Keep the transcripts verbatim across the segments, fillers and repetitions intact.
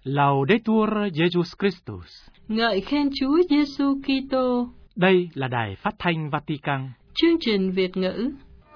Laudetur Jesus Christus. Ngợi khen Chúa Giêsu Kitô. Đây là Đài Phát thanh Vatican. Chương trình Việt ngữ.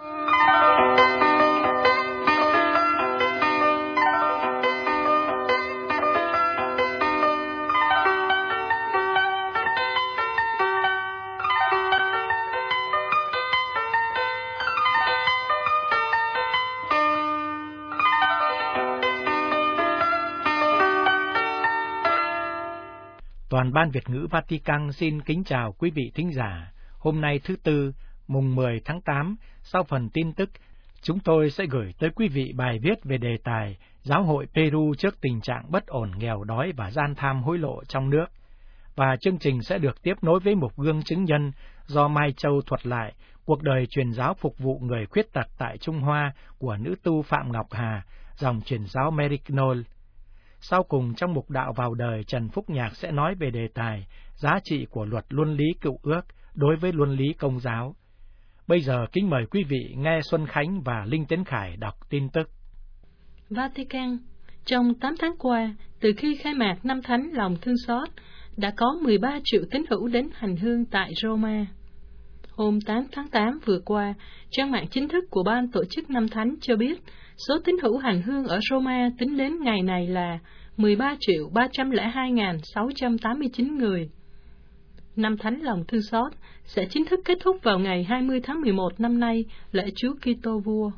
Toàn ban Việt ngữ Vatican xin kính chào quý vị thính giả. Hôm nay thứ Tư, mùng mười tháng tám, sau phần tin tức, chúng tôi sẽ gửi tới quý vị bài viết về đề tài Giáo hội Peru trước tình trạng bất ổn, nghèo đói và gian tham hối lộ trong nước. Và chương trình sẽ được tiếp nối với một gương chứng nhân do Mai Châu thuật lại cuộc đời truyền giáo phục vụ người khuyết tật tại Trung Hoa của nữ tu Phạm Ngọc Hà, dòng truyền giáo Merignol. Sau cùng, trong mục đạo vào đời, Trần Phúc Nhạc sẽ nói về đề tài giá trị của luật luân lý cựu ước đối với luân lý công giáo. Bây giờ kính mời quý vị nghe Xuân Khánh và Linh Tiến Khải đọc tin tức. Vatican. Trong tám tháng qua, từ khi khai mạc năm thánh lòng thương xót, đã có mười ba triệu tín hữu đến hành hương tại Roma. Hôm tám tháng tám vừa qua, trang mạng chính thức của ban tổ chức năm thánh cho biết số tín hữu hành hương ở Roma tính đến ngày này là mười ba triệu ba trăm lẻ hai nghìn sáu trăm tám mươi chín người. Năm thánh lòng thương xót sẽ chính thức kết thúc vào ngày hai mươi tháng mười một năm nay, lễ Chúa Kitô Vua.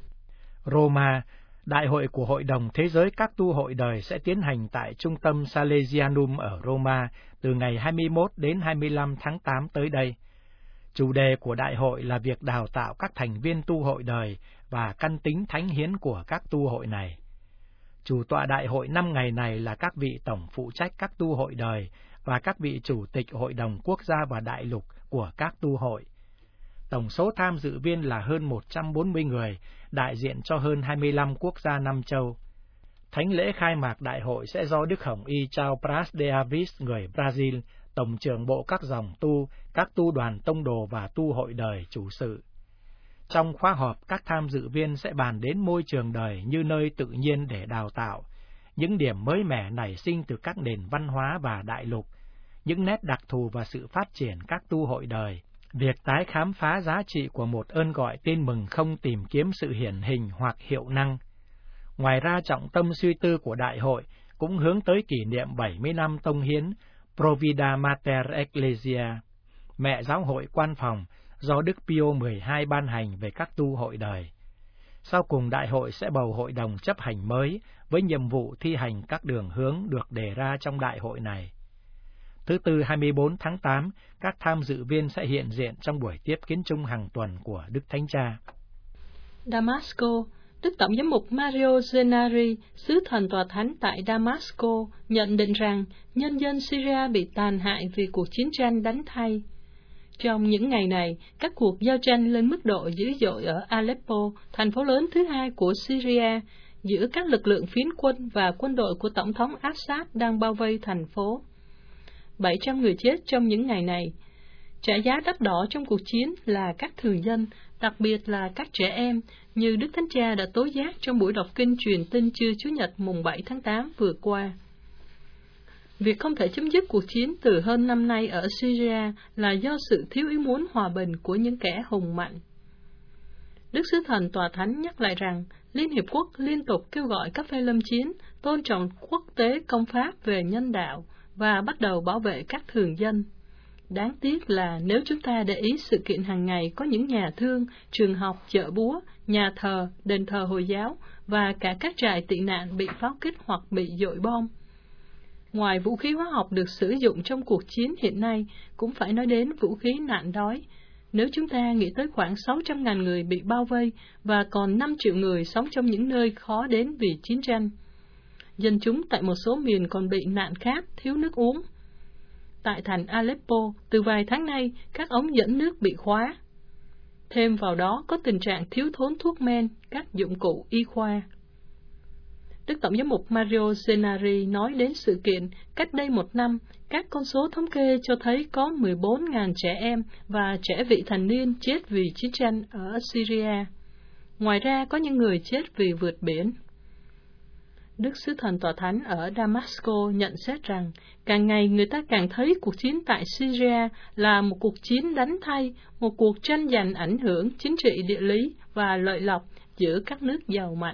Roma, Đại hội của Hội đồng Thế giới các tu hội đời sẽ tiến hành tại trung tâm Salesianum ở Roma từ ngày hai mươi mốt đến hai mươi lăm tháng tám tới đây. Chủ đề của đại hội là việc đào tạo các thành viên tu hội đời và căn tính thánh hiến của các tu hội này. Chủ tọa đại hội năm ngày này là các vị tổng phụ trách các tu hội đời và các vị chủ tịch hội đồng quốc gia và đại lục của các tu hội. Tổng số tham dự viên là hơn một trăm bốn mươi người, đại diện cho hơn hai mươi lăm quốc gia năm châu. Thánh lễ khai mạc đại hội sẽ do Đức Hồng Y Chao Pras de Avis, người Brazil, Tổng trưởng bộ các dòng tu, các tu đoàn tông đồ và tu hội đời chủ sự. Trong khóa họp, các tham dự viên sẽ bàn đến môi trường đời như nơi tự nhiên để đào tạo, những điểm mới mẻ nảy sinh từ các nền văn hóa và đại lục, những nét đặc thù và sự phát triển các tu hội đời, việc tái khám phá giá trị của một ơn gọi tin mừng không tìm kiếm sự hiển hình hoặc hiệu năng. Ngoài ra, trọng tâm suy tư của đại hội cũng hướng tới kỷ niệm bảy mươi năm tông hiến Provida Mater Ecclesia, mẹ giáo hội quan phòng, do Đức Pio mười hai ban hành về các tu hội đời. Sau cùng, đại hội sẽ bầu hội đồng chấp hành mới với nhiệm vụ thi hành các đường hướng được đề ra trong đại hội này. Thứ Tư hai mươi bốn tháng tám, các tham dự viên sẽ hiện diện trong buổi tiếp kiến chung hàng tuần của Đức Thánh Cha. Damasco. Đức Tổng giám mục Mario Zenari, sứ thần tòa thánh tại Damasco, nhận định rằng nhân dân Syria bị tàn hại vì cuộc chiến tranh đánh thay. Trong những ngày này, các cuộc giao tranh lên mức độ dữ dội ở Aleppo, thành phố lớn thứ hai của Syria, giữa các lực lượng phiến quân và quân đội của Tổng thống Assad đang bao vây thành phố. bảy trăm người chết trong những ngày này. Trả giá đắt đỏ trong cuộc chiến là các thường dân, đặc biệt là các trẻ em, như Đức Thánh Cha đã tố giác trong buổi đọc kinh truyền tin trưa Chủ nhật mùng bảy tháng tám vừa qua. Việc không thể chấm dứt cuộc chiến từ hơn năm nay ở Syria là do sự thiếu ý muốn hòa bình của những kẻ hùng mạnh. Đức Sứ Thần Tòa Thánh nhắc lại rằng Liên Hiệp Quốc liên tục kêu gọi các phe lâm chiến tôn trọng quốc tế công pháp về nhân đạo và bắt đầu bảo vệ các thường dân. Đáng tiếc là nếu chúng ta để ý sự kiện hàng ngày có những nhà thương, trường học, chợ búa, nhà thờ, đền thờ Hồi giáo và cả các trại tị nạn bị pháo kích hoặc bị dội bom. Ngoài vũ khí hóa học được sử dụng trong cuộc chiến hiện nay, cũng phải nói đến vũ khí nạn đói. Nếu chúng ta nghĩ tới khoảng sáu trăm nghìn người bị bao vây và còn năm triệu người sống trong những nơi khó đến vì chiến tranh. Dân chúng tại một số miền còn bị nạn khát, thiếu nước uống. Tại thành Aleppo, từ vài tháng nay, các ống dẫn nước bị khóa. Thêm vào đó có tình trạng thiếu thốn thuốc men, các dụng cụ y khoa. Đức Tổng giám mục Mario Zenari nói đến sự kiện, cách đây một năm, các con số thống kê cho thấy có mười bốn nghìn trẻ em và trẻ vị thành niên chết vì chiến tranh ở Syria. Ngoài ra có những người chết vì vượt biển. Đức Sứ Thần Tòa Thánh ở Damasco nhận xét rằng, càng ngày người ta càng thấy cuộc chiến tại Syria là một cuộc chiến đánh thay, một cuộc tranh giành ảnh hưởng chính trị địa lý và lợi lộc giữa các nước giàu mạnh.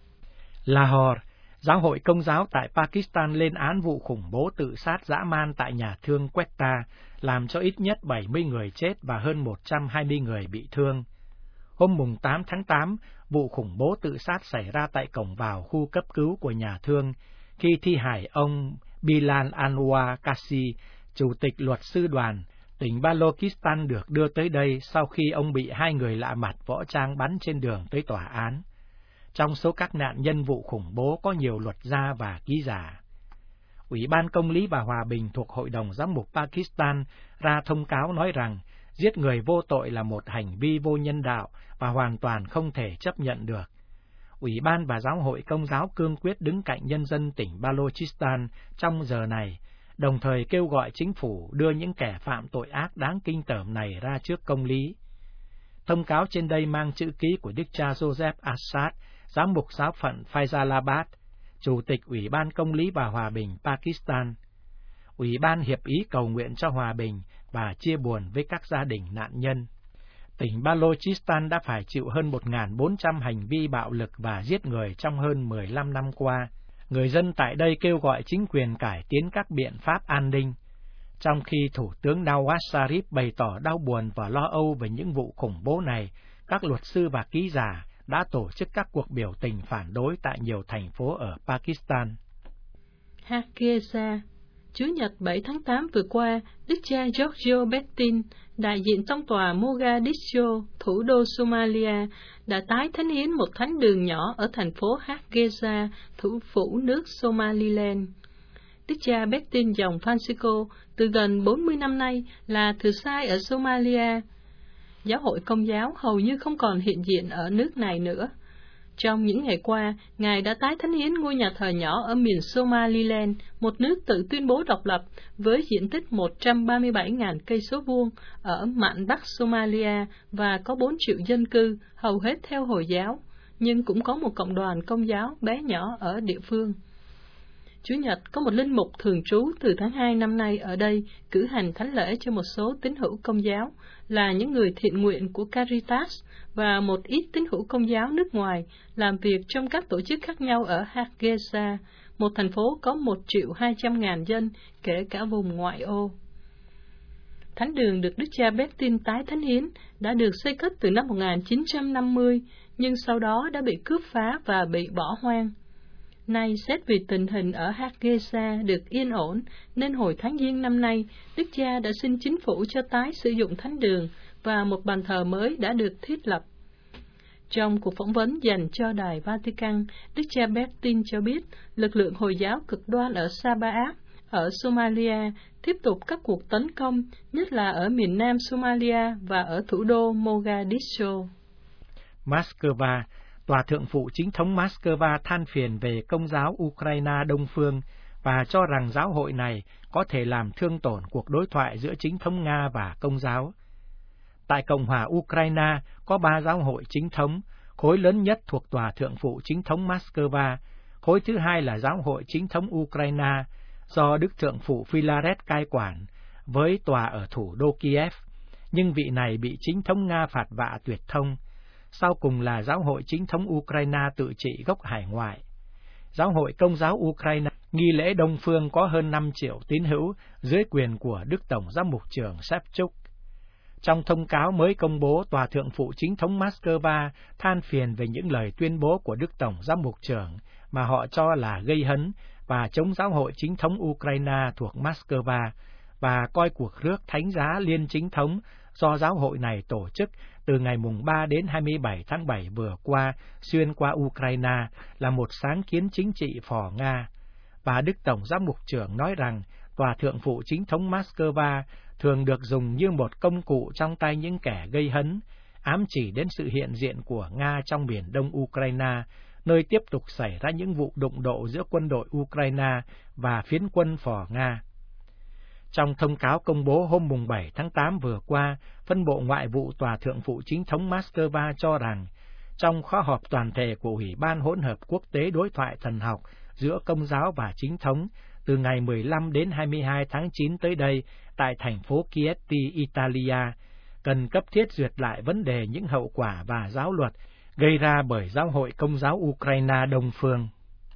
Lahore, Giáo hội Công giáo tại Pakistan lên án vụ khủng bố tự sát dã man tại nhà thương Quetta, làm cho ít nhất bảy mươi người chết và hơn một trăm hai mươi người bị thương. Hôm mùng tám tháng tám, vụ khủng bố tự sát xảy ra tại cổng vào khu cấp cứu của nhà thương, khi thi hài ông Bilal Anwar Kasi, Chủ tịch luật sư đoàn tỉnh Balochistan được đưa tới đây sau khi ông bị hai người lạ mặt võ trang bắn trên đường tới tòa án. Trong số các nạn nhân vụ khủng bố có nhiều luật gia và ký giả. Ủy ban Công lý và Hòa bình thuộc Hội đồng Giám mục Pakistan ra thông cáo nói rằng giết người vô tội là một hành vi vô nhân đạo và hoàn toàn không thể chấp nhận được. Ủy ban và Giáo hội Công giáo cương quyết đứng cạnh nhân dân tỉnh Balochistan trong giờ này, đồng thời kêu gọi chính phủ đưa những kẻ phạm tội ác đáng kinh tởm này ra trước công lý. Thông cáo trên đây mang chữ ký của Đức cha Joseph Assad, Giám mục giáo phận Faisalabad, Chủ tịch Ủy ban Công lý và Hòa bình Pakistan. Ủy ban hiệp ý cầu nguyện cho hòa bình và chia buồn với các gia đình nạn nhân. Tỉnh Balochistan đã phải chịu hơn một nghìn bốn trăm hành vi bạo lực và giết người trong hơn mười lăm năm qua. Người dân tại đây kêu gọi chính quyền cải tiến các biện pháp an ninh, trong khi Thủ tướng Nawaz Sharif bày tỏ đau buồn và lo âu về những vụ khủng bố này. Các luật sư và ký giả đã tổ chức các cuộc biểu tình phản đối tại nhiều thành phố ở Pakistan. Hargeisa, Chủ nhật bảy tháng tám vừa qua, Đức cha Giorgio Bettin, đại diện tông tòa Mogadiscio, thủ đô Somalia, đã tái thánh hiến một thánh đường nhỏ ở thành phố Hargeisa, thủ phủ nước Somaliland. Đức cha Bettin dòng Francisco từ gần bốn mươi năm nay là thừa sai ở Somalia. Giáo hội Công giáo hầu như không còn hiện diện ở nước này nữa. Trong những ngày qua, Ngài đã tái thánh hiến ngôi nhà thờ nhỏ ở miền Somaliland, một nước tự tuyên bố độc lập với diện tích một trăm ba mươi bảy nghìn cây số vuông ở mạn Bắc Somalia và có bốn triệu dân cư, hầu hết theo Hồi giáo, nhưng cũng có một cộng đoàn Công giáo bé nhỏ ở địa phương. Chủ nhật có một linh mục thường trú từ tháng hai năm nay ở đây cử hành thánh lễ cho một số tín hữu Công giáo, là những người thiện nguyện của Caritas và một ít tín hữu Công giáo nước ngoài làm việc trong các tổ chức khác nhau ở Hargeisa, một thành phố có một triệu hai trăm ngàn dân, kể cả vùng ngoại ô. Thánh đường được Đức cha Bettin tái thánh hiến đã được xây cất từ năm một nghìn chín trăm năm mươi, nhưng sau đó đã bị cướp phá và bị bỏ hoang. Nay, xét vì tình hình ở Hargeisa được yên ổn, nên hồi tháng Giêng năm nay, Đức cha đã xin chính phủ cho tái sử dụng thánh đường và một bàn thờ mới đã được thiết lập. Trong cuộc phỏng vấn dành cho Đài Vatican, Đức cha Bettin cho biết lực lượng Hồi giáo cực đoan ở Sabaat, ở Somalia, tiếp tục các cuộc tấn công, nhất là ở miền nam Somalia và ở thủ đô Mogadiscio. Moscow, Tòa Thượng phụ Chính thống Moscow than phiền về Công giáo Ukraine Đông Phương và cho rằng giáo hội này có thể làm thương tổn cuộc đối thoại giữa chính thống Nga và Công giáo. Tại Cộng hòa Ukraine có ba giáo hội chính thống, khối lớn nhất thuộc Tòa Thượng phụ Chính thống Moscow, khối thứ hai là Giáo hội Chính thống Ukraine do Đức Thượng phụ Philaret cai quản, với tòa ở thủ đô Kiev, nhưng vị này bị chính thống Nga phạt vạ tuyệt thông. Sau cùng là Giáo hội Chính thống Ukraine tự trị gốc hải ngoại. Giáo hội Công giáo Ukraine nghi lễ Đông Phương có hơn năm triệu tín hữu dưới quyền của Đức Tổng Giám mục trưởng Shevchuk. Trong thông cáo mới công bố, Tòa Thượng phụ Chính thống Moscow than phiền về những lời tuyên bố của Đức Tổng Giám mục trưởng mà họ cho là gây hấn và chống Giáo hội Chính thống Ukraine thuộc Moscow, và coi cuộc rước thánh giá liên chính thống do giáo hội này tổ chức từ ngày mùng ba đến hai mươi bảy tháng bảy vừa qua xuyên qua Ukraine là một sáng kiến chính trị phò Nga. Và Đức Tổng Giám mục trưởng nói rằng Tòa Thượng phụ Chính thống Moscow thường được dùng như một công cụ trong tay những kẻ gây hấn, ám chỉ đến sự hiện diện của Nga trong miền đông Ukraine, nơi tiếp tục xảy ra những vụ đụng độ giữa quân đội Ukraine và phiến quân phò Nga. Trong thông cáo công bố hôm mùng bảy tháng tám vừa qua, phân bộ ngoại vụ Tòa Thượng phụ Chính thống Moscow cho rằng, trong khóa họp toàn thể của Ủy ban hỗn hợp quốc tế đối thoại thần học giữa Công giáo và Chính thống từ ngày mười lăm đến hai mươi hai tháng chín tới đây tại thành phố Chieti, Italia, cần cấp thiết duyệt lại vấn đề những hậu quả và giáo luật gây ra bởi Giáo hội Công giáo Ukraine Đông Phương.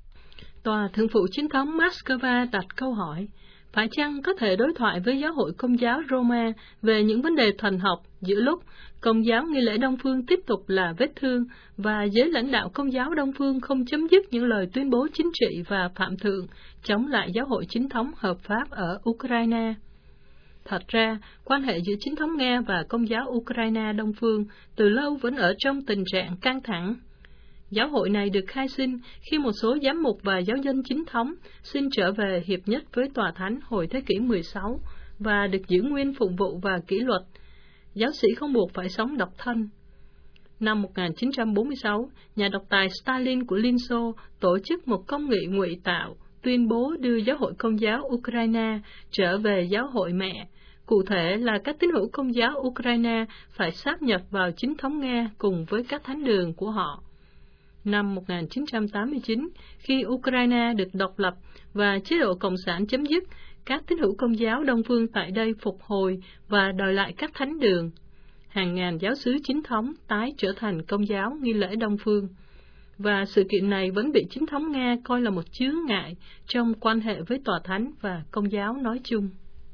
Tòa Thượng phụ Chính thống Moscow đặt câu hỏi, phải chăng có thể đối thoại với Giáo hội Công giáo Roma về những vấn đề thần học giữa lúc Công giáo nghi lễ Đông Phương tiếp tục là vết thương và giới lãnh đạo Công giáo Đông Phương không chấm dứt những lời tuyên bố chính trị và phạm thượng chống lại Giáo hội Chính thống hợp pháp ở Ukraine? Thật ra, quan hệ giữa Chính thống Nga và Công giáo Ukraine Đông Phương từ lâu vẫn ở trong tình trạng căng thẳng. Giáo hội này được khai sinh khi một số giám mục và giáo dân chính thống xin trở về hiệp nhất với Tòa Thánh hồi thế kỷ mười sáu và được giữ nguyên phụng vụ và kỷ luật. Giáo sĩ không buộc phải sống độc thân. Năm một nghìn chín trăm bốn mươi sáu, nhà độc tài Stalin của Liên Xô tổ chức một công nghị ngụy tạo, tuyên bố đưa Giáo hội Công giáo Ukraine trở về Giáo hội mẹ. Cụ thể là các tín hữu Công giáo Ukraine phải sáp nhập vào Chính thống Nga cùng với các thánh đường của họ. Năm một nghìn chín trăm tám mươi chín, khi Ukraine được độc lập và chế độ Cộng sản chấm dứt, các tín hữu Công giáo Đông Phương tại đây phục hồi và đòi lại các thánh đường. Hàng ngàn giáo xứ chính thống tái trở thành Công giáo nghi lễ Đông Phương. Và sự kiện này vẫn bị Chính thống Nga coi là một chướng ngại trong quan hệ với Tòa Thánh và Công giáo nói chung.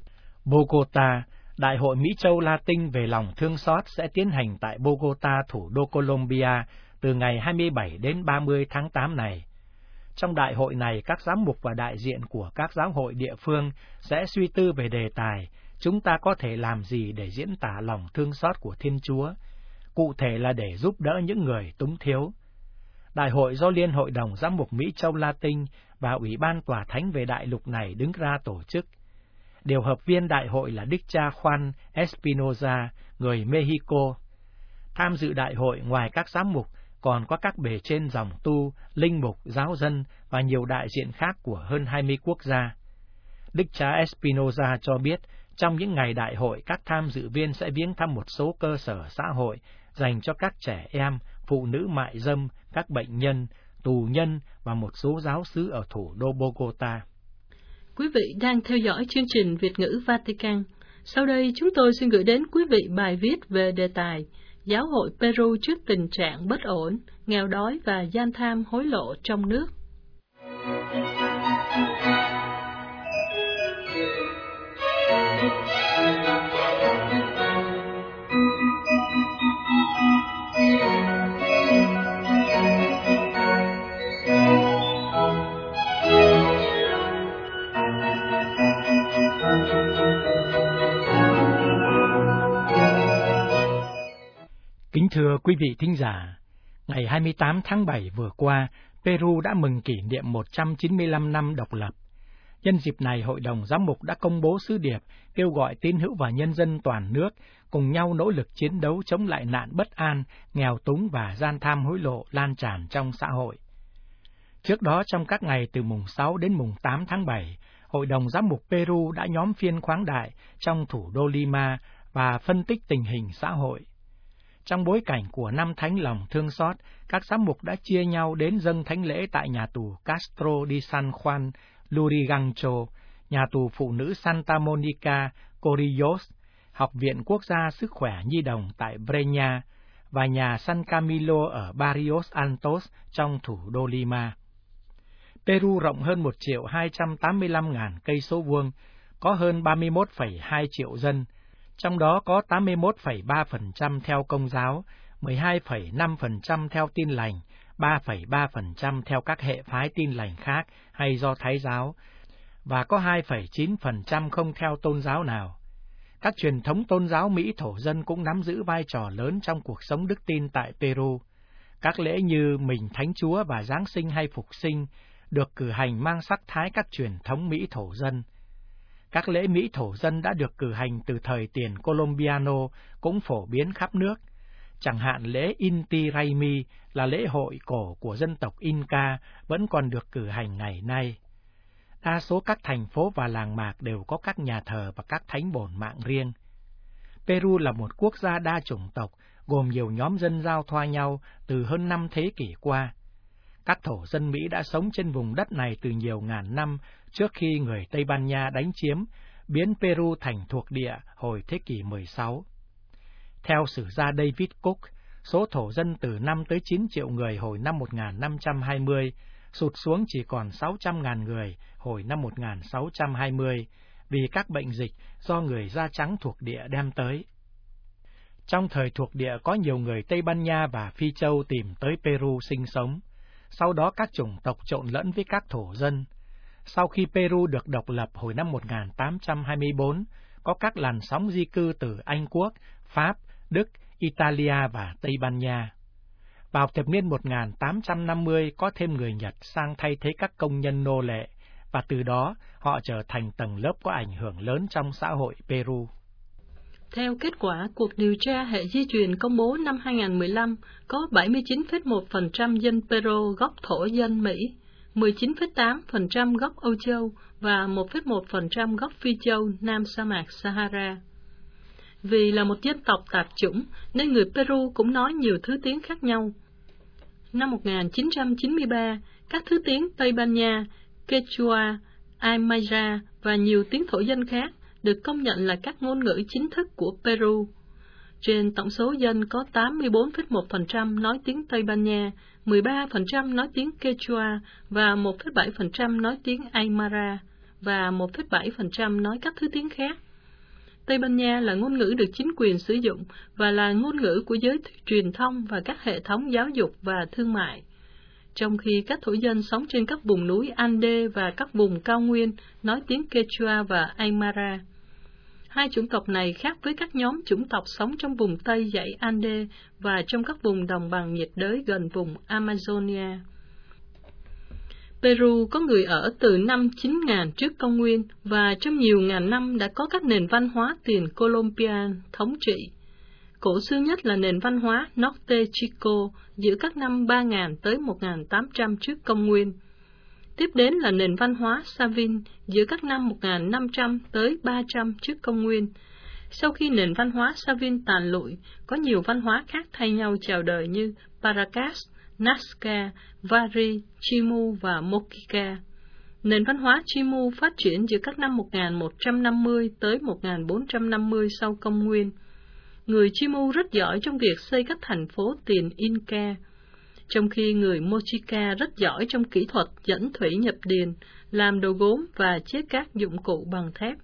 Bogota, Đại hội Mỹ Châu Latin về lòng thương xót sẽ tiến hành tại Bogota, thủ đô Colombia, từ ngày hai mươi bảy đến ba mươi tháng tám này. Trong đại hội này, các giám mục và đại diện của các giáo hội địa phương sẽ suy tư về đề tài chúng ta có thể làm gì để diễn tả lòng thương xót của Thiên Chúa, cụ thể là để giúp đỡ những người túng thiếu. Đại hội do Liên hội đồng Giám mục Mỹ Châu Latin và Ủy ban Tòa Thánh về đại lục này đứng ra tổ chức. Điều hợp viên đại hội là Đức cha Juan Espinoza, người Mexico. Tham dự đại hội ngoài các giám mục, còn có các bề trên dòng tu, linh mục, giáo dân và nhiều đại diện khác của hơn hai mươi quốc gia. Đức cha Espinoza cho biết, trong những ngày đại hội, các tham dự viên sẽ viếng thăm một số cơ sở xã hội dành cho các trẻ em, phụ nữ mại dâm, các bệnh nhân, tù nhân và một số giáo xứ ở thủ đô Bogota. Quý vị đang theo dõi chương trình Việt ngữ Vatican. Sau đây chúng tôi xin gửi đến quý vị bài viết về đề tài Giáo hội Peru trước tình trạng bất ổn, nghèo đói và gian tham hối lộ trong nước. Kính thưa quý vị thính giả, ngày hai mươi tám tháng bảy vừa qua, Peru đã mừng kỷ niệm một trăm chín mươi lăm năm độc lập. Nhân dịp này, Hội đồng Giám mục đã công bố sứ điệp kêu gọi tín hữu và nhân dân toàn nước cùng nhau nỗ lực chiến đấu chống lại nạn bất an, nghèo túng và gian tham hối lộ lan tràn trong xã hội. Trước đó, trong các ngày từ mùng sáu đến mùng tám tháng bảy, Hội đồng Giám mục Peru đã nhóm phiên khoáng đại trong thủ đô Lima và phân tích tình hình xã hội. Trong bối cảnh của năm thánh lòng thương xót, các giám mục đã chia nhau đến dâng thánh lễ tại nhà tù Castro de San Juan, Lurigancho, nhà tù phụ nữ Santa Monica, Corillos, Học viện Quốc gia Sức khỏe Nhi đồng tại Breña và nhà San Camilo ở Barrios Altos trong thủ đô Lima. Peru rộng hơn một triệu hai trăm tám mươi lăm ngàn cây số vuông, có hơn ba mươi mốt phẩy hai triệu dân, trong đó có tám mươi mốt phẩy ba phần trăm theo Công giáo, mười hai phẩy năm phần trăm theo Tin lành, ba phẩy ba phần trăm theo các hệ phái Tin lành khác hay Do Thái giáo, và có hai phẩy chín phần trăm không theo tôn giáo nào. Các truyền thống tôn giáo Mỹ thổ dân cũng nắm giữ vai trò lớn trong cuộc sống đức tin tại Peru. Các lễ như Mình Thánh Chúa và Giáng sinh hay Phục sinh được cử hành mang sắc thái các truyền thống Mỹ thổ dân. Các lễ Mỹ thổ dân đã được cử hành từ thời tiền Colombiano cũng phổ biến khắp nước. Chẳng hạn lễ Inti Raymi là lễ hội cổ của dân tộc Inca vẫn còn được cử hành ngày nay. Đa số các thành phố và làng mạc đều có các nhà thờ và các thánh bổn mạng riêng. Peru là một quốc gia đa chủng tộc, gồm nhiều nhóm dân giao thoa nhau từ hơn năm thế kỷ qua. Các thổ dân Mỹ đã sống trên vùng đất này từ nhiều ngàn năm trước khi người Tây Ban Nha đánh chiếm, biến Peru thành thuộc địa hồi thế kỷ mười sáu. Theo sử gia David Cook, số thổ dân từ năm tới chín triệu người hồi năm một nghìn năm trăm hai mươi, sụt xuống chỉ còn sáu trăm nghìn người hồi năm một nghìn sáu trăm hai mươi, vì các bệnh dịch do người da trắng thuộc địa đem tới. Trong thời thuộc địa có nhiều người Tây Ban Nha và Phi Châu tìm tới Peru sinh sống, sau đó các chủng tộc trộn lẫn với các thổ dân. Sau khi Peru được độc lập hồi năm một nghìn tám trăm hai mươi tư, có các làn sóng di cư từ Anh Quốc, Pháp, Đức, Italia và Tây Ban Nha. Vào thập niên một nghìn tám trăm năm mươi có thêm người Nhật sang thay thế các công nhân nô lệ, và từ đó họ trở thành tầng lớp có ảnh hưởng lớn trong xã hội Peru. Theo kết quả cuộc điều tra hệ di truyền công bố năm hai nghìn không trăm mười lăm, có bảy mươi chín phẩy một phần trăm dân Peru gốc thổ dân Mỹ, mười chín phẩy tám phần trăm gốc Âu Châu và một phẩy một phần trăm gốc Phi Châu Nam sa mạc Sahara. Vì là một dân tộc tạp chủng, nên người Peru cũng nói nhiều thứ tiếng khác nhau. Năm một nghìn chín trăm chín mươi ba, các thứ tiếng Tây Ban Nha, Quechua, Aymara và nhiều tiếng thổ dân khác được công nhận là các ngôn ngữ chính thức của Peru. Trên tổng số dân có tám mươi bốn phẩy một phần trăm nói tiếng Tây Ban Nha, mười ba phần trăm nói tiếng Quechua và một phẩy bảy phần trăm nói tiếng Aymara và một phẩy bảy phần trăm nói các thứ tiếng khác. Tây Ban Nha là ngôn ngữ được chính quyền sử dụng và là ngôn ngữ của giới truyền thông và các hệ thống giáo dục và thương mại. Trong khi các thổ dân sống trên các vùng núi Ande và các vùng cao nguyên nói tiếng Quechua và Aymara. Hai chủng tộc này khác với các nhóm chủng tộc sống trong vùng Tây dãy Ande và trong các vùng đồng bằng nhiệt đới gần vùng Amazonia. Peru có người ở từ năm chín nghìn trước công nguyên và trong nhiều ngàn năm đã có các nền văn hóa tiền Colombian thống trị. Cổ xưa nhất là nền văn hóa Norte Chico giữa các năm ba nghìn tới một nghìn tám trăm trước công nguyên. Tiếp đến là nền văn hóa Savin giữa các năm một nghìn năm trăm tới ba trăm trước công nguyên. Sau khi nền văn hóa Savin tàn lụi, có nhiều văn hóa khác thay nhau chào đời như Paracas, Nazca, Vari, Chimu và Moquica. Nền văn hóa Chimu phát triển giữa các năm một nghìn một trăm năm mươi tới một nghìn bốn trăm năm mươi sau công nguyên. Người Chimu rất giỏi trong việc xây các thành phố tiền Inca, trong khi người Mochica rất giỏi trong kỹ thuật dẫn thủy nhập điền, làm đồ gốm và chế các dụng cụ bằng thép.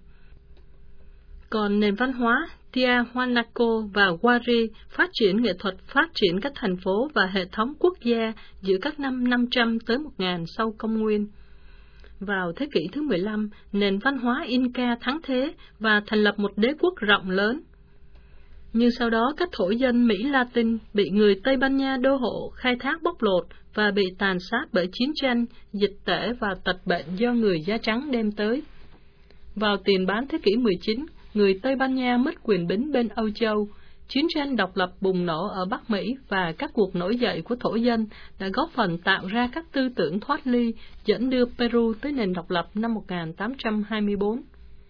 Còn nền văn hóa Tiahuanaco và Wari phát triển nghệ thuật phát triển các thành phố và hệ thống quốc gia giữa các năm năm trăm tới một nghìn sau công nguyên. Vào thế kỷ thứ mười lăm, nền văn hóa Inca thắng thế và thành lập một đế quốc rộng lớn. Nhưng sau đó các thổ dân Mỹ Latin bị người Tây Ban Nha đô hộ khai thác bóc lột và bị tàn sát bởi chiến tranh, dịch tễ và tật bệnh do người da trắng đem tới. Vào tiền bán thế kỷ mười chín, người Tây Ban Nha mất quyền bính bên Âu Châu. Chiến tranh độc lập bùng nổ ở Bắc Mỹ và các cuộc nổi dậy của thổ dân đã góp phần tạo ra các tư tưởng thoát ly dẫn đưa Peru tới nền độc lập năm một nghìn tám trăm hai mươi tư.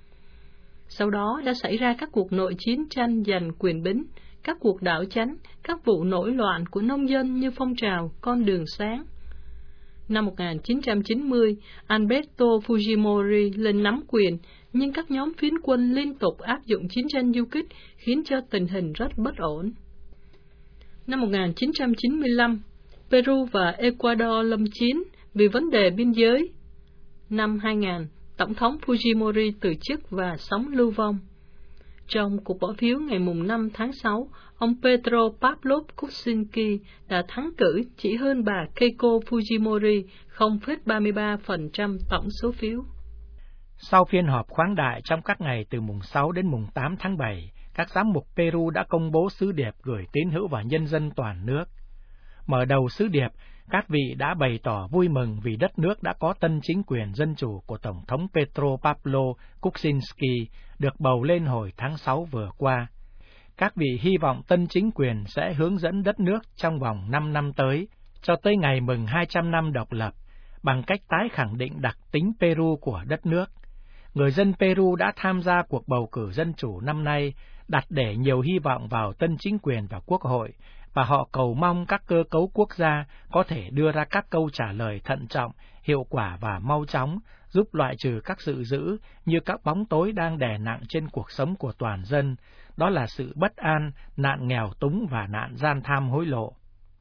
Sau đó đã xảy ra các cuộc nội chiến tranh giành quyền bính, các cuộc đảo chánh, các vụ nổi loạn của nông dân như phong trào Con đường sáng. Năm một nghìn chín trăm chín mươi, Alberto Fujimori lên nắm quyền, nhưng các nhóm phiến quân liên tục áp dụng chiến tranh du kích khiến cho tình hình rất bất ổn. Năm một nghìn chín trăm chín mươi lăm, Peru và Ecuador lâm chiến vì vấn đề biên giới. Năm hai nghìn, Tổng thống Fujimori từ chức và sống lưu vong. Trong cuộc bỏ phiếu ngày năm tháng sáu, ông Pedro Pablo Kuczynski đã thắng cử chỉ hơn bà Keiko Fujimori không phẩy ba mươi ba phần trăm tổng số phiếu. Sau phiên họp khoáng đại trong các ngày từ mùng sáu đến mùng tám tháng bảy, các giám mục Peru đã công bố sứ điệp gửi tín hữu và nhân dân toàn nước. Mở đầu sứ điệp, các vị đã bày tỏ vui mừng vì đất nước đã có tân chính quyền dân chủ của Tổng thống Pedro Pablo Kuczynski được bầu lên hồi tháng sáu vừa qua. Các vị hy vọng tân chính quyền sẽ hướng dẫn đất nước trong vòng năm năm tới, cho tới ngày mừng hai trăm năm độc lập, bằng cách tái khẳng định đặc tính Peru của đất nước. Người dân Peru đã tham gia cuộc bầu cử dân chủ năm nay, đặt để nhiều hy vọng vào tân chính quyền và quốc hội, và họ cầu mong các cơ cấu quốc gia có thể đưa ra các câu trả lời thận trọng, hiệu quả và mau chóng, giúp loại trừ các sự dữ như các bóng tối đang đè nặng trên cuộc sống của toàn dân, đó là sự bất an, nạn nghèo túng và nạn gian tham hối lộ.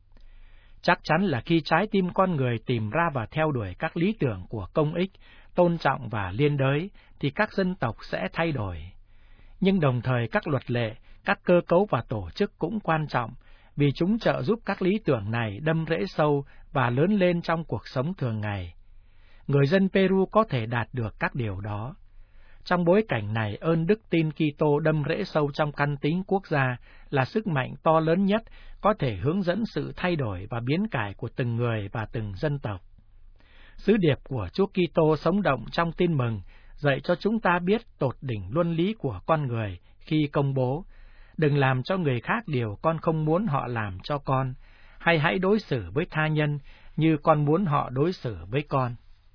Chắc chắn là khi trái tim con người tìm ra và theo đuổi các lý tưởng của công ích, tôn trọng và liên đới, thì các dân tộc sẽ thay đổi. Nhưng đồng thời các luật lệ, các cơ cấu và tổ chức cũng quan trọng, vì chúng trợ giúp các lý tưởng này đâm rễ sâu và lớn lên trong cuộc sống thường ngày. Người dân Peru có thể đạt được các điều đó. Trong bối cảnh này, ơn đức tin Kitô đâm rễ sâu trong căn tính quốc gia là sức mạnh to lớn nhất có thể hướng dẫn sự thay đổi và biến cải của từng người và từng dân tộc. Sứ điệp của Chúa Kitô sống động trong tin mừng dạy cho chúng ta biết tột đỉnh luân lý của con người khi công bố: đừng làm cho người khác điều con không muốn họ làm cho con, hay hãy đối xử với tha nhân như con muốn họ đối xử với con.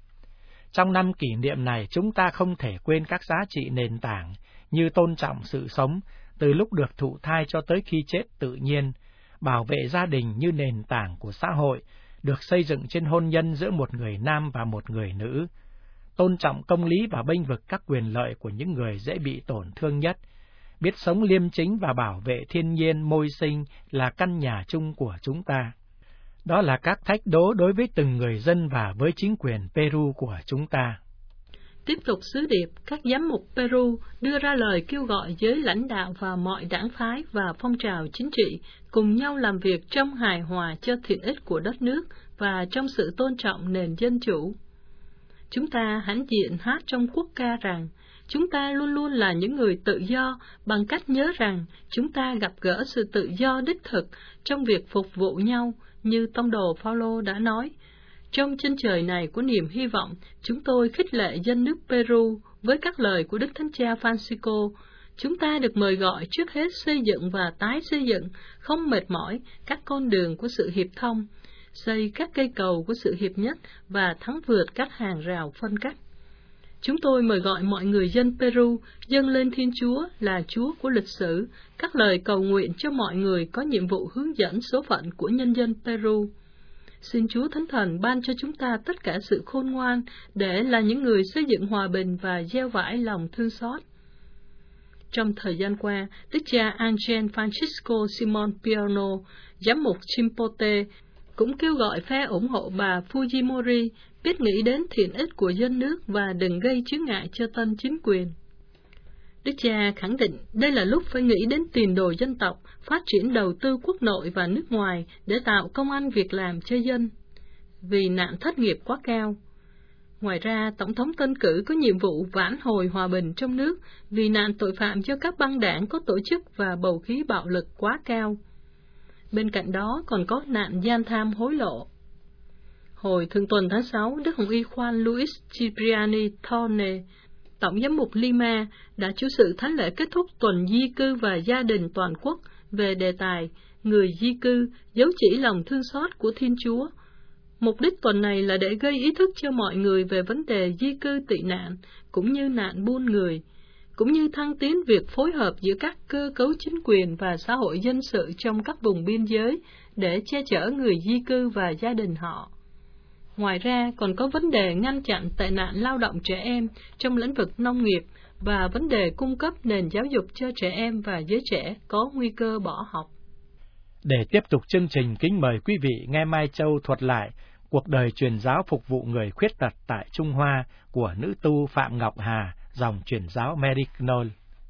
Trong năm kỷ niệm này, chúng ta không thể quên các giá trị nền tảng như tôn trọng sự sống từ lúc được thụ thai cho tới khi chết tự nhiên, bảo vệ gia đình như nền tảng của xã hội, được xây dựng trên hôn nhân giữa một người nam và một người nữ, tôn trọng công lý và bênh vực các quyền lợi của những người dễ bị tổn thương nhất, biết sống liêm chính và bảo vệ thiên nhiên môi sinh là căn nhà chung của chúng ta. Đó là các thách đố đối với từng người dân và với chính quyền Peru của chúng ta. Tiếp tục sứ điệp, các giám mục Peru đưa ra lời kêu gọi giới lãnh đạo và mọi đảng phái và phong trào chính trị cùng nhau làm việc trong hài hòa cho thiện ích của đất nước và trong sự tôn trọng nền dân chủ. Chúng ta hãnh diện hát trong quốc ca rằng chúng ta luôn luôn là những người tự do, bằng cách nhớ rằng chúng ta gặp gỡ sự tự do đích thực trong việc phục vụ nhau, như tông đồ Phaolô đã nói. Trong chân trời này của niềm hy vọng, chúng tôi khích lệ dân nước Peru với các lời của Đức Thánh Cha Francisco. Chúng ta được mời gọi trước hết xây dựng và tái xây dựng, không mệt mỏi, các con đường của sự hiệp thông, xây các cây cầu của sự hiệp nhất và thắng vượt các hàng rào phân cách. Chúng tôi mời gọi mọi người dân Peru dâng lên Thiên Chúa là Chúa của lịch sử, các lời cầu nguyện cho mọi người có nhiệm vụ hướng dẫn số phận của nhân dân Peru. Xin Chúa Thánh Thần ban cho chúng ta tất cả sự khôn ngoan để là những người xây dựng hòa bình và gieo vãi lòng thương xót. Trong thời gian qua, Đức cha Angel Francisco Simon Piano, giám mục Chimbote, cũng kêu gọi phe ủng hộ bà Fujimori biết nghĩ đến thiện ích của dân nước và đừng gây chướng ngại cho tân chính quyền. Đức cha khẳng định đây là lúc phải nghĩ đến tiền đồ dân tộc, phát triển đầu tư quốc nội và nước ngoài để tạo công ăn việc làm cho dân, vì nạn thất nghiệp quá cao. Ngoài ra, Tổng thống tân cử có nhiệm vụ vãn hồi hòa bình trong nước vì nạn tội phạm do các băng đảng có tổ chức và bầu khí bạo lực quá cao. Bên cạnh đó còn có nạn gian tham hối lộ. Hồi thượng tuần tháng sáu, Đức Hồng Y Juan Luis Cipriani Thorne, Tổng giám mục Lima, đã chủ sự thánh lễ kết thúc tuần di cư và gia đình toàn quốc về đề tài Người di cư, dấu chỉ lòng thương xót của Thiên Chúa. Mục đích tuần này là để gây ý thức cho mọi người về vấn đề di cư tị nạn, cũng như nạn buôn người, cũng như thăng tiến việc phối hợp giữa các cơ cấu chính quyền và xã hội dân sự trong các vùng biên giới để che chở người di cư và gia đình họ. Ngoài ra, còn có vấn đề ngăn chặn tệ nạn lao động trẻ em trong lĩnh vực nông nghiệp và vấn đề cung cấp nền giáo dục cho trẻ em và giới trẻ có nguy cơ bỏ học. Để tiếp tục chương trình, kính mời quý vị nghe Mai Châu thuật lại cuộc đời truyền giáo phục vụ người khuyết tật tại Trung Hoa của nữ tu Phạm Ngọc Hà, dòng truyền giáo Mary Knoll.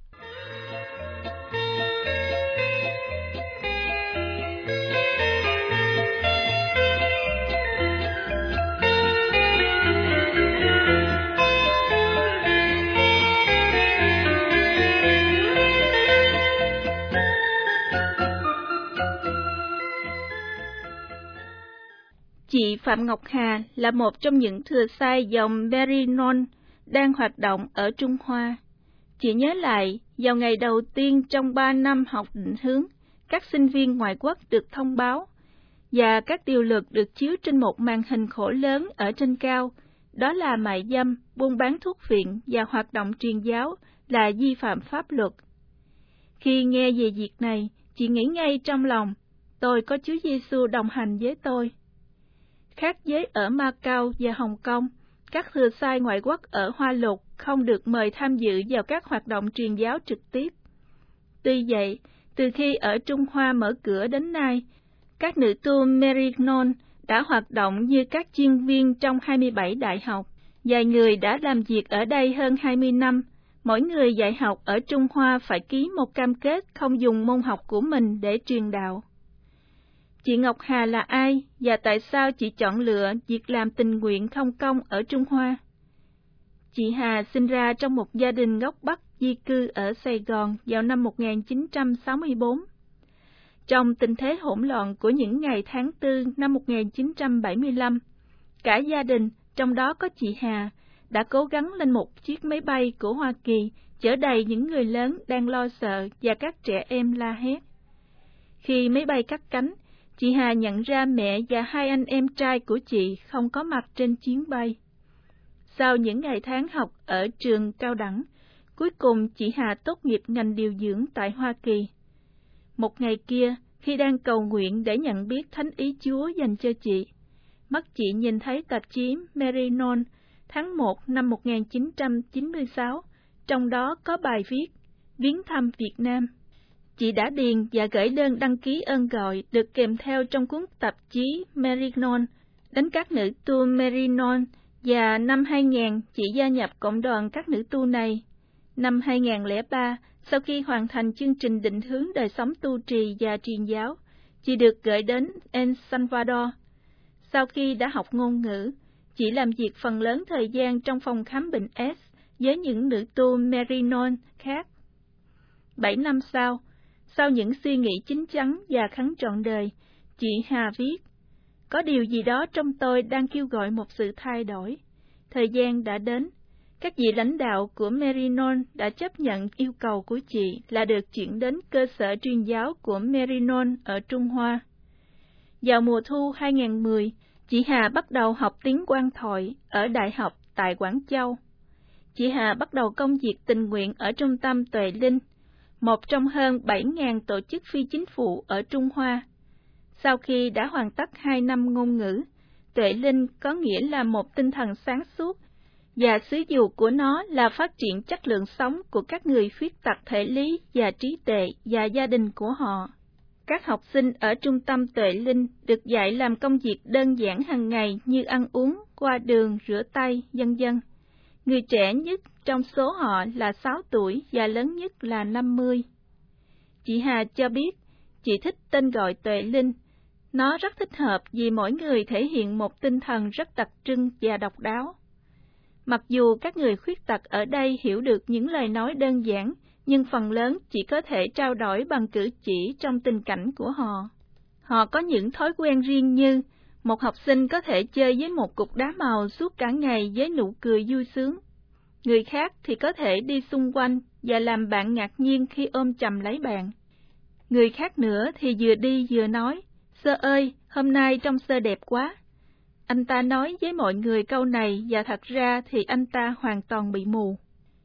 Chị Phạm Ngọc Hà là một trong những thừa sai dòng Mary Knoll đang hoạt động ở Trung Hoa. Chị nhớ lại, vào ngày đầu tiên trong ba năm học định hướng, các sinh viên ngoại quốc được thông báo, và các điều luật được chiếu trên một màn hình khổ lớn ở trên cao, đó là mại dâm, buôn bán thuốc viện và hoạt động truyền giáo là vi phạm pháp luật. Khi nghe về việc này, chị nghĩ ngay trong lòng, tôi có Chúa Giêsu đồng hành với tôi. Khác với ở Macau và Hồng Kông, các thừa sai ngoại quốc ở Hoa Lục không được mời tham dự vào các hoạt động truyền giáo trực tiếp. Tuy vậy, từ khi ở Trung Hoa mở cửa đến nay, các nữ tu Maryknoll đã hoạt động như các chuyên viên trong hai mươi bảy đại học. Vài người đã làm việc ở đây hơn hai mươi năm. Mỗi người dạy học ở Trung Hoa phải ký một cam kết không dùng môn học của mình để truyền đạo. Chị Ngọc Hà là ai và tại sao chị chọn lựa việc làm tình nguyện không công ở Trung Hoa? Chị Hà sinh ra trong một gia đình gốc Bắc di cư ở Sài Gòn vào năm một nghìn chín trăm sáu mươi tư. Trong tình thế hỗn loạn của những ngày tháng tư năm một nghìn chín trăm bảy mươi lăm, cả gia đình, trong đó có chị Hà, đã cố gắng lên một chiếc máy bay của Hoa Kỳ chở đầy những người lớn đang lo sợ và các trẻ em la hét. Khi máy bay cất cánh, chị Hà nhận ra mẹ và hai anh em trai của chị không có mặt trên chuyến bay. Sau những ngày tháng học ở trường cao đẳng, cuối cùng chị Hà tốt nghiệp ngành điều dưỡng tại Hoa Kỳ. Một ngày kia, khi đang cầu nguyện để nhận biết thánh ý Chúa dành cho chị, mắt chị nhìn thấy tạp chí Maryknoll tháng một năm một nghìn chín trăm chín mươi sáu, trong đó có bài viết Viếng thăm Việt Nam. Chị đã điền và gửi đơn đăng ký ơn gọi được kèm theo trong cuốn tạp chí Maryknoll đến các nữ tu Maryknoll, và năm hai nghìn chị gia nhập cộng đoàn các nữ tu này. Năm hai nghìn không trăm lẻ ba, sau khi hoàn thành chương trình định hướng đời sống tu trì và truyền giáo, chị được gửi đến El Salvador. Sau khi đã học ngôn ngữ, chị làm việc phần lớn thời gian trong phòng khám bệnh S với những nữ tu Maryknoll khác. Bảy năm sau, sau những suy nghĩ chín chắn và khấn trọn đời, chị Hà viết, có điều gì đó trong tôi đang kêu gọi một sự thay đổi. Thời gian đã đến, các vị lãnh đạo của Maryknoll đã chấp nhận yêu cầu của chị là được chuyển đến cơ sở truyền giáo của Maryknoll ở Trung Hoa. Vào mùa thu hai nghìn không trăm mười, chị Hà bắt đầu học tiếng Quan thoại ở Đại học tại Quảng Châu. Chị Hà bắt đầu công việc tình nguyện ở Trung tâm Tuệ Linh, một trong hơn bảy nghìn tổ chức phi chính phủ ở Trung Hoa. Sau khi đã hoàn tất hai năm ngôn ngữ, Tuệ Linh có nghĩa là một tinh thần sáng suốt, và sứ vụ của nó là phát triển chất lượng sống của các người khuyết tật thể lý và trí tuệ và gia đình của họ. Các học sinh ở trung tâm Tuệ Linh được dạy làm công việc đơn giản hàng ngày như ăn uống, qua đường, rửa tay, vân vân. Người trẻ nhất trong số họ là sáu tuổi và lớn nhất là năm mươi. Chị Hà cho biết, chị thích tên gọi Tuệ Linh. Nó rất thích hợp vì mỗi người thể hiện một tinh thần rất đặc trưng và độc đáo. Mặc dù các người khuyết tật ở đây hiểu được những lời nói đơn giản, nhưng phần lớn chỉ có thể trao đổi bằng cử chỉ trong tình cảnh của họ. Họ có những thói quen riêng như, một học sinh có thể chơi với một cục đá màu suốt cả ngày với nụ cười vui sướng. Người khác thì có thể đi xung quanh và làm bạn ngạc nhiên khi ôm chầm lấy bạn. Người khác nữa thì vừa đi vừa nói, Sơ ơi, hôm nay trông Sơ đẹp quá. Anh ta nói với mọi người câu này và thật ra thì anh ta hoàn toàn bị mù.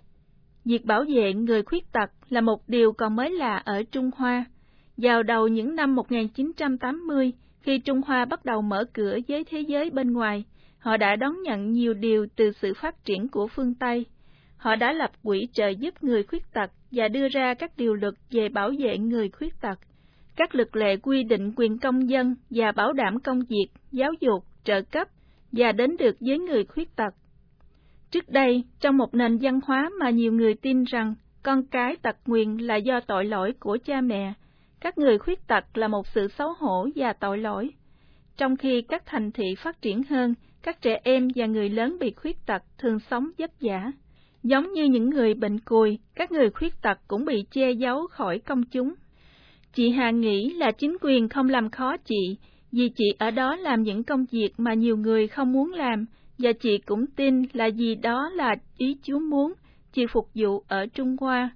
Việc bảo vệ người khuyết tật là một điều còn mới lạ ở Trung Hoa. Vào đầu những năm một nghìn chín trăm tám mươi, khi Trung Hoa bắt đầu mở cửa với thế giới bên ngoài, họ đã đón nhận nhiều điều từ sự phát triển của phương Tây. Họ đã lập quỹ trợ giúp người khuyết tật và đưa ra các điều luật về bảo vệ người khuyết tật, các luật lệ quy định quyền công dân và bảo đảm công việc, giáo dục, trợ cấp và đến được với người khuyết tật. Trước đây, trong một nền văn hóa mà nhiều người tin rằng con cái tật nguyền là do tội lỗi của cha mẹ, các người khuyết tật là một sự xấu hổ và tội lỗi. Trong khi các thành thị phát triển hơn, các trẻ em và người lớn bị khuyết tật thường sống vất vả. Giống như những người bệnh cùi, các người khuyết tật cũng bị che giấu khỏi công chúng. Chị Hà nghĩ là chính quyền không làm khó chị, vì chị ở đó làm những công việc mà nhiều người không muốn làm, và chị cũng tin là vì đó là ý Chúa muốn, chị phục vụ ở Trung Hoa.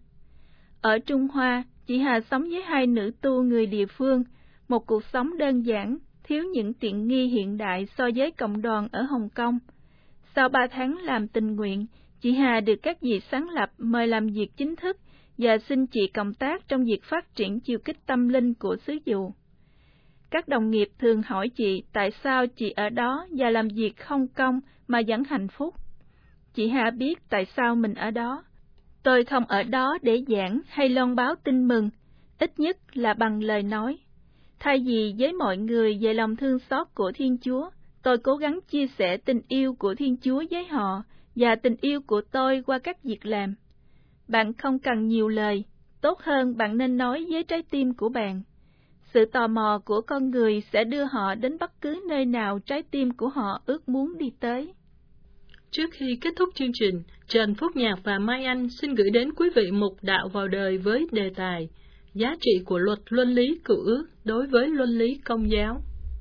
Ở Trung Hoa, chị Hà sống với hai nữ tu người địa phương, một cuộc sống đơn giản, thiếu những tiện nghi hiện đại so với cộng đoàn ở Hồng Kông. Sau ba tháng làm tình nguyện, chị Hà được các vị sáng lập mời làm việc chính thức và xin chị cộng tác trong việc phát triển chiều kích tâm linh của xứ vụ. các đồng nghiệp thường hỏi chị tại sao chị ở đó và làm việc không công mà vẫn hạnh phúc. Chị Hà biết tại sao mình ở đó. Tôi không ở đó để giảng hay loan báo tin mừng, ít nhất là bằng lời nói. Thay vì với mọi người về lòng thương xót của Thiên Chúa, tôi cố gắng chia sẻ tình yêu của Thiên Chúa với họ và tình yêu của tôi qua các việc làm. Bạn không cần nhiều lời, tốt hơn bạn nên nói với trái tim của bạn. Sự tò mò của con người sẽ đưa họ đến bất cứ nơi nào trái tim của họ ước muốn đi tới. Trước khi kết thúc chương trình, Trần Phúc Nhạc và Mai Anh xin gửi đến quý vị mục Đạo vào đời với đề tài Giá trị của luật luân lý cựu ước đối với luân lý Công giáo.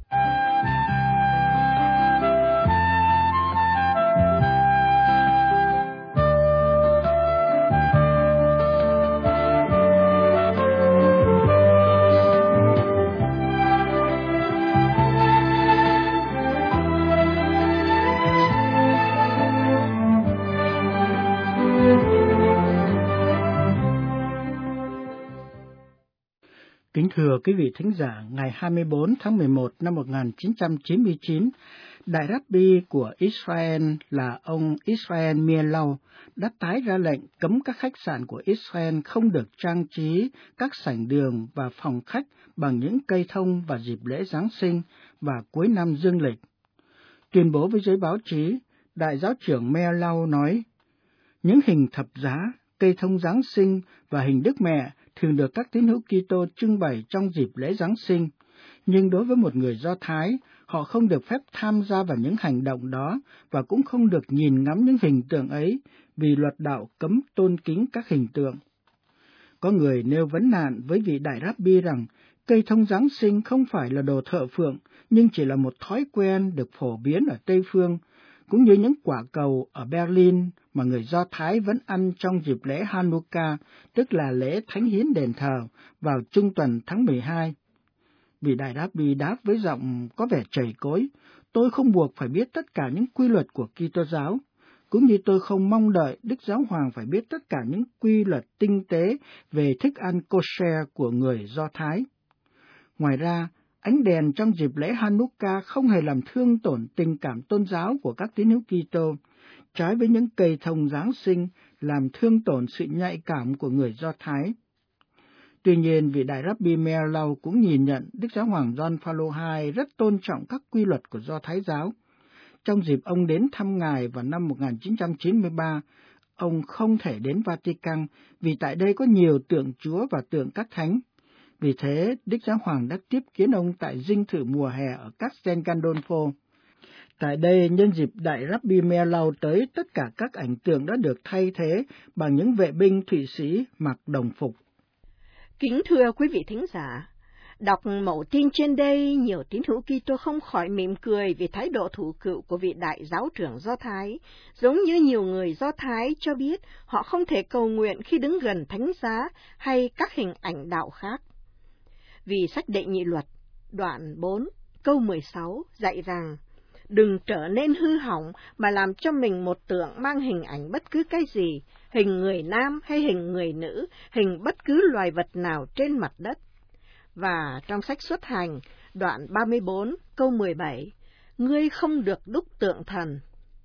Kính thưa quý vị thính giả, ngày hai mươi bốn tháng mười một năm một nghìn chín trăm chín mươi chín, Đại Rabbi của Israel là ông Israel Mielau đã tái ra lệnh cấm các khách sạn của Israel không được trang trí các sảnh đường và phòng khách bằng những cây thông vào dịp lễ Giáng sinh và cuối năm dương lịch. Tuyên bố với giới báo chí, Đại giáo trưởng Mielau nói, những hình thập giá, cây thông Giáng sinh và hình Đức Mẹ thường được các tín hữu Kitô trưng bày trong dịp lễ Giáng sinh, nhưng đối với một người Do Thái, họ không được phép tham gia vào những hành động đó và cũng không được nhìn ngắm những hình tượng ấy vì luật đạo cấm tôn kính các hình tượng. Có người nêu vấn nạn với vị Đại Rabbi rằng cây thông Giáng sinh không phải là đồ thờ phượng, nhưng chỉ là một thói quen được phổ biến ở Tây Phương, cũng như những quả cầu ở Berlin mà người Do Thái vẫn ăn trong dịp lễ Hanukkah, tức là lễ thánh hiến đền thờ, vào trung tuần tháng mười hai. Vị Đại Rabbi đáp với giọng có vẻ chảy cối, tôi không buộc phải biết tất cả những quy luật của Kitô giáo, cũng như tôi không mong đợi Đức Giáo Hoàng phải biết tất cả những quy luật tinh tế về thức ăn kosher của người Do Thái. Ngoài ra, ánh đèn trong dịp lễ Hanukkah không hề làm thương tổn tình cảm tôn giáo của các tín hữu Kitô, trái với những cây thông Giáng sinh làm thương tổn sự nhạy cảm của người Do Thái. Tuy nhiên, vị Đại Rabbi Mielau cũng nhìn nhận Đức Giáo Hoàng Gioan Phaolô đệ nhị rất tôn trọng các quy luật của Do Thái giáo. Trong dịp ông đến thăm Ngài vào năm một nghìn chín trăm chín mươi ba, ông không thể đến Vatican vì tại đây có nhiều tượng Chúa và tượng các thánh. Vì thế, Đức Giáo Hoàng đã tiếp kiến ông tại dinh thự mùa hè ở Castel Gandolfo. Tại đây, nhân dịp Đại Rabbi Mielau tới, tất cả các ảnh tượng đã được thay thế bằng những vệ binh Thụy Sĩ mặc đồng phục. Kính thưa quý vị thính giả, đọc mẫu tin trên đây, nhiều tín hữu Kitô không khỏi mỉm cười vì thái độ thủ cựu của vị đại giáo trưởng Do Thái, giống như nhiều người Do Thái cho biết họ không thể cầu nguyện khi đứng gần thánh giá hay các hình ảnh đạo khác. Vì sách Đệ Nhị Luật, đoạn bốn, câu mười sáu dạy rằng, đừng trở nên hư hỏng mà làm cho mình một tượng mang hình ảnh bất cứ cái gì, hình người nam hay hình người nữ, hình bất cứ loài vật nào trên mặt đất. Và trong sách Xuất Hành, đoạn ba mươi bốn, câu mười bảy, ngươi không được đúc tượng thần.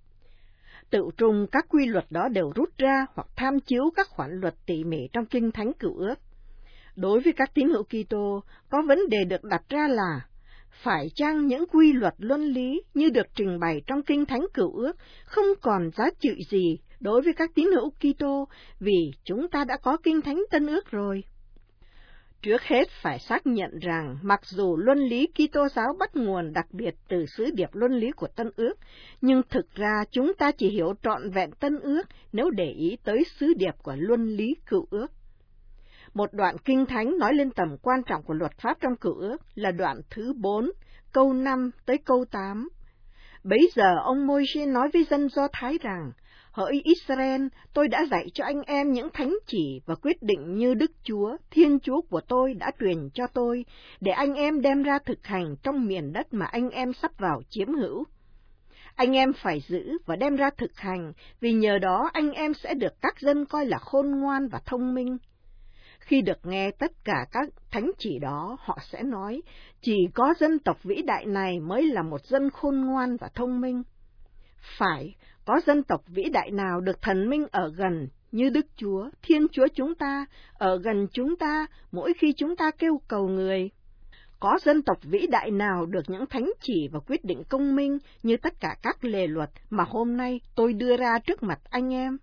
Tự trung các quy luật đó đều rút ra hoặc tham chiếu các khoản luật tỉ mỉ trong Kinh Thánh Cựu Ước. Đối với các tín hữu Kitô, có vấn đề được đặt ra là, phải chăng những quy luật luân lý như được trình bày trong Kinh Thánh Cựu Ước không còn giá trị gì đối với các tín hữu Kitô vì chúng ta đã có Kinh Thánh Tân Ước rồi? Trước hết phải xác nhận rằng mặc dù luân lý Kitô giáo bắt nguồn đặc biệt từ sứ điệp luân lý của Tân Ước, nhưng thực ra chúng ta chỉ hiểu trọn vẹn Tân Ước nếu để ý tới sứ điệp của luân lý Cựu Ước. Một đoạn Kinh Thánh nói lên tầm quan trọng của luật pháp trong Cựu Ước là đoạn thứ bốn, câu năm tới câu tám. Bấy giờ ông Môi-se nói với dân Do Thái rằng, hỡi Israel, tôi đã dạy cho anh em những thánh chỉ và quyết định như Đức Chúa, Thiên Chúa của tôi đã truyền cho tôi, để anh em đem ra thực hành trong miền đất mà anh em sắp vào chiếm hữu. Anh em phải giữ và đem ra thực hành, vì nhờ đó anh em sẽ được các dân coi là khôn ngoan và thông minh. Khi được nghe tất cả các thánh chỉ đó, họ sẽ nói, chỉ có dân tộc vĩ đại này mới là một dân khôn ngoan và thông minh. Phải, có dân tộc vĩ đại nào được thần minh ở gần như Đức Chúa, Thiên Chúa chúng ta, ở gần chúng ta mỗi khi chúng ta kêu cầu Người? Có dân tộc vĩ đại nào được những thánh chỉ và quyết định công minh như tất cả các lề luật mà hôm nay tôi đưa ra trước mặt anh em?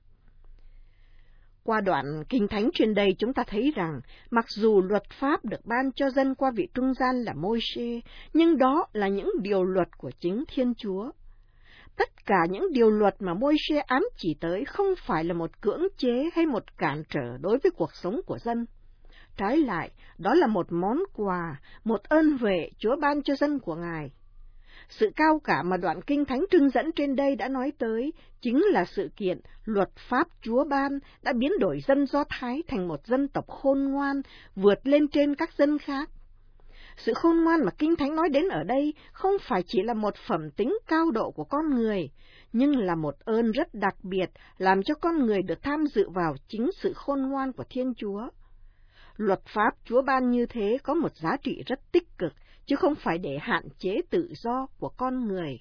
Qua đoạn Kinh Thánh trên đây chúng ta thấy rằng, mặc dù luật pháp được ban cho dân qua vị trung gian là Môi-se, nhưng đó là những điều luật của chính Thiên Chúa. Tất cả những điều luật mà Môi-se ám chỉ tới không phải là một cưỡng chế hay một cản trở đối với cuộc sống của dân. Trái lại, đó là một món quà, một ơn huệ Chúa ban cho dân của Ngài. Sự cao cả mà đoạn Kinh Thánh trưng dẫn trên đây đã nói tới chính là sự kiện luật pháp Chúa ban đã biến đổi dân Do Thái thành một dân tộc khôn ngoan, vượt lên trên các dân khác. Sự khôn ngoan mà Kinh Thánh nói đến ở đây không phải chỉ là một phẩm tính cao độ của con người, nhưng là một ơn rất đặc biệt làm cho con người được tham dự vào chính sự khôn ngoan của Thiên Chúa. Luật pháp Chúa ban như thế có một giá trị rất tích cực, chứ không phải để hạn chế tự do của con người.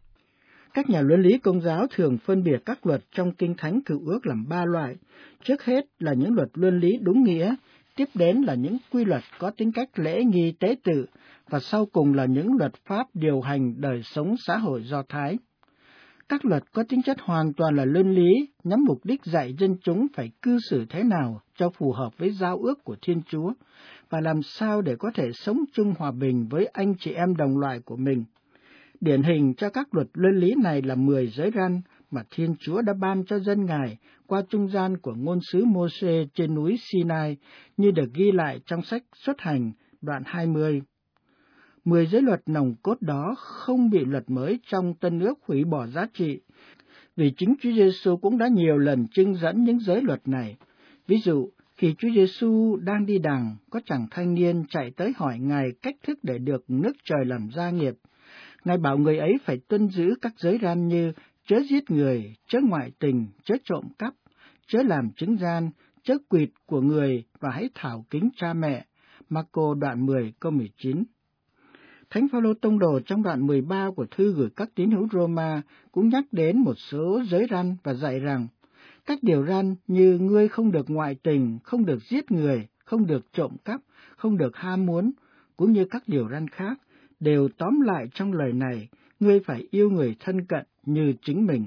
Các nhà luân lý Công giáo thường phân biệt các luật trong Kinh Thánh Cựu Ước làm ba loại. Trước hết là những luật luân lý đúng nghĩa, tiếp đến là những quy luật có tính cách lễ nghi tế tự, và sau cùng là những luật pháp điều hành đời sống xã hội Do Thái. Các luật có tính chất hoàn toàn là luân lý, nhắm mục đích dạy dân chúng phải cư xử thế nào cho phù hợp với giao ước của Thiên Chúa, và làm sao để có thể sống chung hòa bình với anh chị em đồng loại của mình. Điển hình cho các luật luân lý này là mười giới răn mà Thiên Chúa đã ban cho dân Ngài qua trung gian của ngôn sứ Mô-sê trên núi Sinai, như được ghi lại trong sách Xuất Hành, đoạn hai mươi. Mười giới luật nòng cốt đó không bị luật mới trong Tân Ước hủy bỏ giá trị, vì chính Chúa Giêsu cũng đã nhiều lần trưng dẫn những giới luật này. Ví dụ, khi Chúa Giêsu đang đi đàng, có chàng thanh niên chạy tới hỏi Ngài cách thức để được nước trời làm gia nghiệp. Ngài bảo người ấy phải tuân giữ các giới răn như chớ giết người, chớ ngoại tình, chớ trộm cắp, chớ làm chứng gian, chớ quỵt của người và hãy thảo kính cha mẹ. Marco đoạn mười câu mười chín. Thánh Phaolô tông đồ trong đoạn mười ba của thư gửi các tín hữu Roma cũng nhắc đến một số giới răn và dạy rằng các điều răn như ngươi không được ngoại tình, không được giết người, không được trộm cắp, không được ham muốn, cũng như các điều răn khác, đều tóm lại trong lời này, ngươi phải yêu người thân cận như chính mình.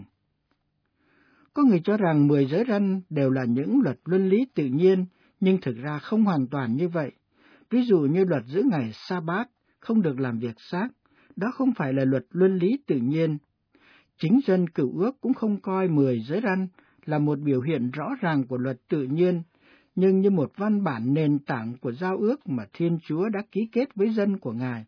Có người cho rằng mười giới răn đều là những luật luân lý tự nhiên, nhưng thực ra không hoàn toàn như vậy. Ví dụ như luật giữ ngày Sa-bát, không được làm việc xác, đó không phải là luật luân lý tự nhiên. Chính dân Cựu Ước cũng không coi mười giới răn là một biểu hiện rõ ràng của luật tự nhiên, nhưng như một văn bản nền tảng của giao ước mà Thiên Chúa đã ký kết với dân của Ngài.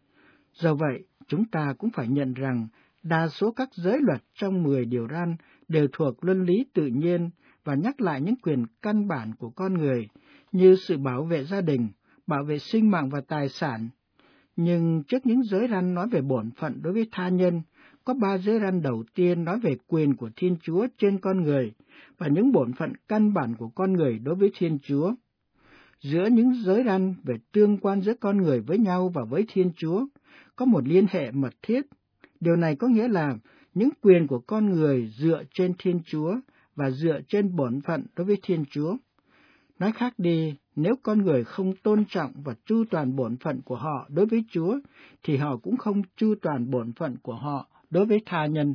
Do vậy, chúng ta cũng phải nhận rằng đa số các giới luật trong mười điều răn đều thuộc luân lý tự nhiên và nhắc lại những quyền căn bản của con người, như sự bảo vệ gia đình, bảo vệ sinh mạng và tài sản. Nhưng trước những giới răn nói về bổn phận đối với tha nhân, có ba giới răn đầu tiên nói về quyền của Thiên Chúa trên con người và những bổn phận căn bản của con người đối với Thiên Chúa. Giữa những giới răn về tương quan giữa con người với nhau và với Thiên Chúa có một liên hệ mật thiết. Điều này có nghĩa là những quyền của con người dựa trên Thiên Chúa và dựa trên bổn phận đối với Thiên Chúa. Nói khác đi, nếu con người không tôn trọng và chu toàn bổn phận của họ đối với Chúa, thì họ cũng không chu toàn bổn phận của họ đối với tha nhân.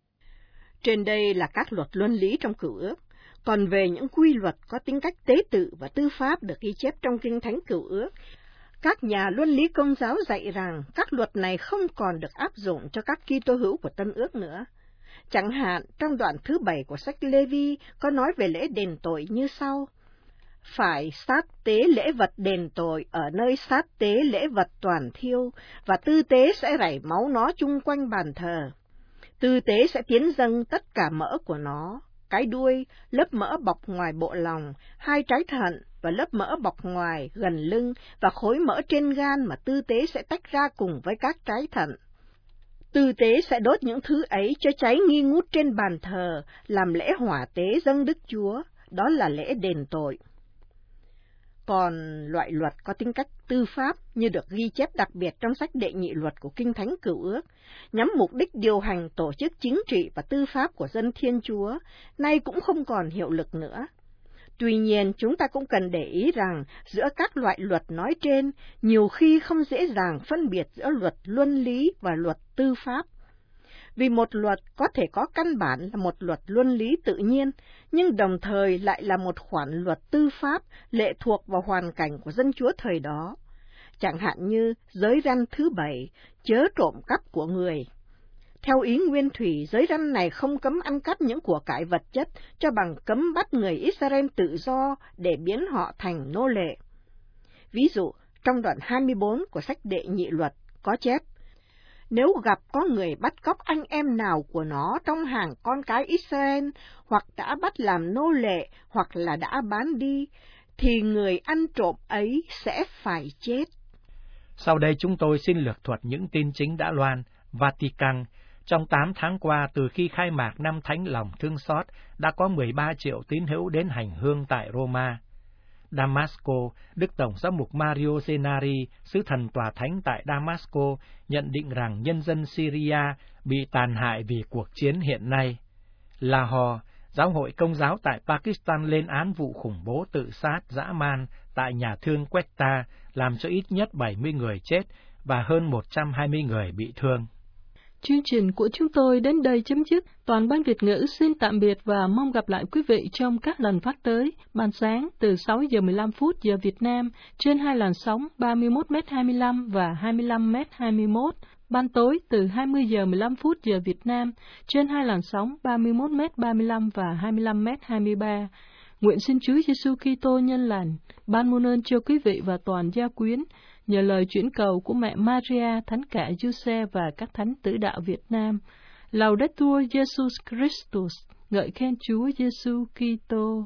Trên đây là các luật luân lý trong Cựu Ước. Còn về những quy luật có tính cách tế tự và tư pháp được ghi chép trong Kinh Thánh Cựu Ước, các nhà luân lý Công giáo dạy rằng các luật này không còn được áp dụng cho các Kitô hữu của Tân Ước nữa. Chẳng hạn, trong đoạn thứ bảy của sách Lê-vi có nói về lễ đền tội như sau: phải sát tế lễ vật đền tội ở nơi sát tế lễ vật toàn thiêu, và tư tế sẽ rải máu nó chung quanh bàn thờ. Tư tế sẽ tiến dâng tất cả mỡ của nó, cái đuôi, lớp mỡ bọc ngoài bộ lòng, hai trái thận và lớp mỡ bọc ngoài gần lưng và khối mỡ trên gan mà tư tế sẽ tách ra cùng với các trái thận. Tư tế sẽ đốt những thứ ấy cho cháy nghi ngút trên bàn thờ, làm lễ hỏa tế dâng Đức Chúa, đó là lễ đền tội. còn loại luật có tính cách tư pháp như được ghi chép đặc biệt trong sách đệ nhị luật của Kinh Thánh Cựu Ước, nhắm mục đích điều hành tổ chức chính trị và tư pháp của dân Thiên Chúa, nay cũng không còn hiệu lực nữa. Tuy nhiên, chúng ta cũng cần để ý rằng giữa các loại luật nói trên, nhiều khi không dễ dàng phân biệt giữa luật luân lý và luật tư pháp. Vì một luật có thể có căn bản là một luật luân lý tự nhiên, nhưng đồng thời lại là một khoản luật tư pháp lệ thuộc vào hoàn cảnh của dân Chúa thời đó. Chẳng hạn như giới răn thứ bảy, chớ trộm cắp của người. Theo ý nguyên thủy, giới răn này không cấm ăn cắp những của cải vật chất, cho bằng cấm bắt người Israel tự do để biến họ thành nô lệ. Ví dụ, trong đoạn hai mươi bốn của sách đệ nhị luật có chép, nếu gặp có người bắt cóc anh em nào của nó trong hàng con cái Israel, hoặc đã bắt làm nô lệ, hoặc là đã bán đi, thì người ăn trộm ấy sẽ phải chết. Sau đây chúng tôi xin lược thuật những tin chính đã loan. Vatican, trong tám tháng qua từ khi khai mạc năm Thánh Lòng Thương Xót, đã có mười ba triệu tín hữu đến hành hương tại Roma. Damasco, Đức Tổng giám mục Mario Zenari, sứ thần tòa thánh tại Damasco, nhận định rằng nhân dân Syria bị tàn hại vì cuộc chiến hiện nay. Lahore, Giáo hội Công giáo tại Pakistan lên án vụ khủng bố tự sát dã man tại nhà thương Quetta, làm cho ít nhất bảy mươi người chết và hơn một trăm hai mươi người bị thương. Chương trình của chúng tôi đến đây chấm dứt. Toàn ban Việt ngữ xin tạm biệt và mong gặp lại quý vị trong các lần phát tới. Ban sáng từ sáu giờ mười lăm phút giờ Việt Nam trên hai làn sóng ba mươi mốt mét hai mươi lăm và hai mươi lăm mét hai mươi mốt. Ban tối từ hai mươi giờ mười lăm phút giờ Việt Nam trên hai làn sóng ba mươi mốt mét ba mươi lăm và hai mươi lăm mét hai mươi ba. Nguyện xin Chúa Giêsu Kitô nhân lành ban muôn ơn cho quý vị và toàn gia quyến, nhờ lời chuyển cầu của mẹ Maria, Thánh cả Giuse và các thánh tử đạo Việt Nam. Laudetur Jesus Christus, ngợi khen Chúa Giêsu Kitô.